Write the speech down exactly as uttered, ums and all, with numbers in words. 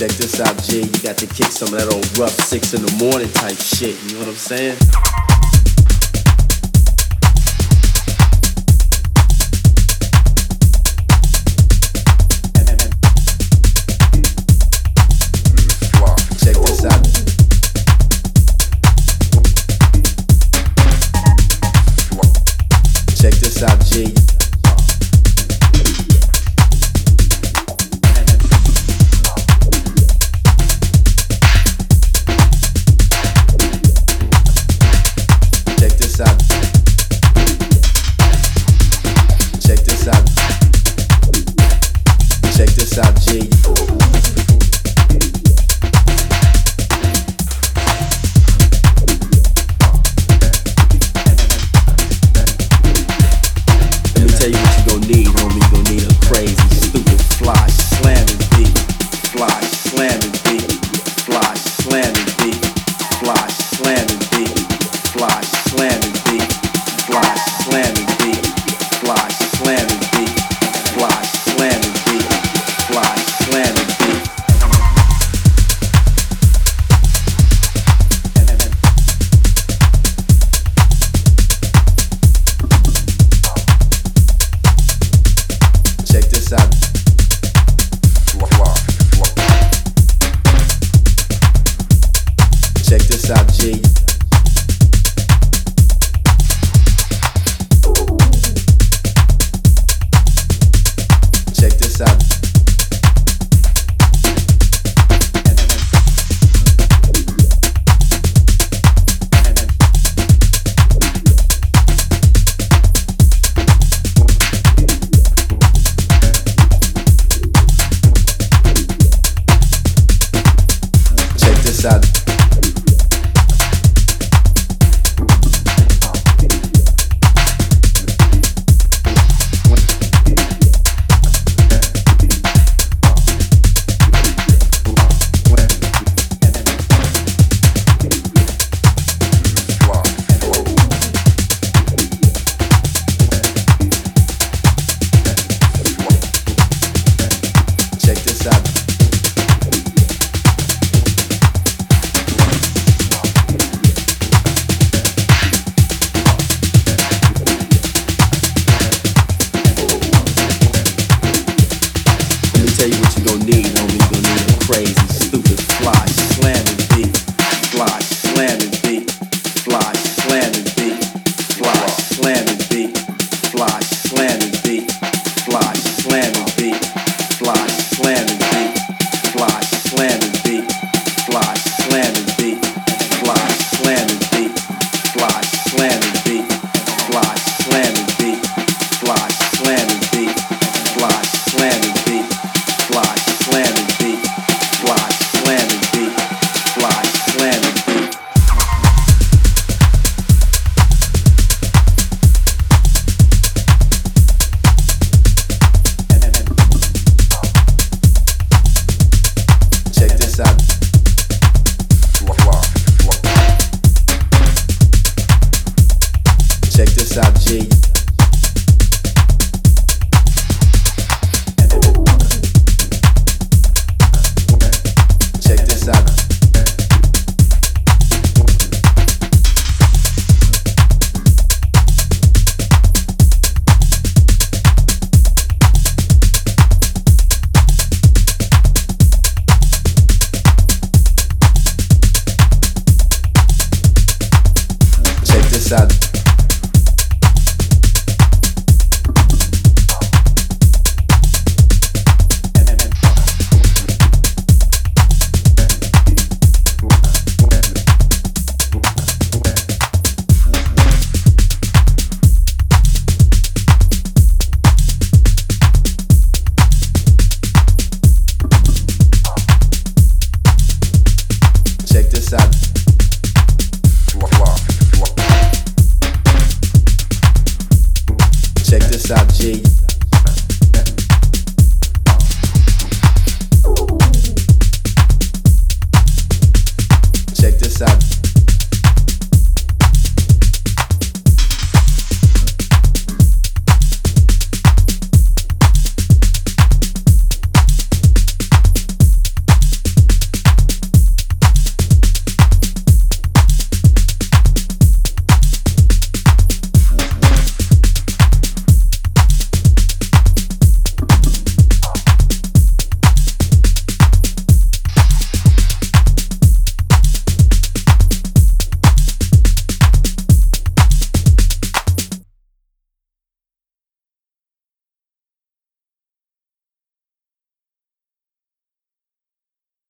Check this out, G. You got to kick some of that old rough six in the morning type shit. You know what I'm saying? Check this out. Check this out, G. Check this out. Check this out. Check this out, G. Let me tell you what you gon' need, homie. You gon' need a crazy, stupid, fly, slamming beat. Fly, slamming beat. Fly, slamming beat. Fly, slamming beat. Fly, slamming beat. Fly, slamming beat. Fly, slamming beat. Fly, slamming beat. Fly, slamming beat. Check this out. Check this out, G. Check this out. Check this out. Check this out. Let me tell you what you gon' need, homie. You gon' need a crazy, stupid, fly, slamming beat. Fly, slamming beat. Fly, slamming beat. Fly, slamming beat. Fly, slamming beat. Fly, slamming beat. Fly, slamming beat. Fly, slamming beat. Fly, slamming beat. Fly, slamming beat. Fly, slamming beat. Fly, slamming beat. Fly, slamming beat. Fly, slamming beat. Fly, slamming beat. Fly, slamming beat. Fly, slamming beat. Check this out. Check this out, G. Check this out. Check this out. Check this out. Check this out, G. Check this out.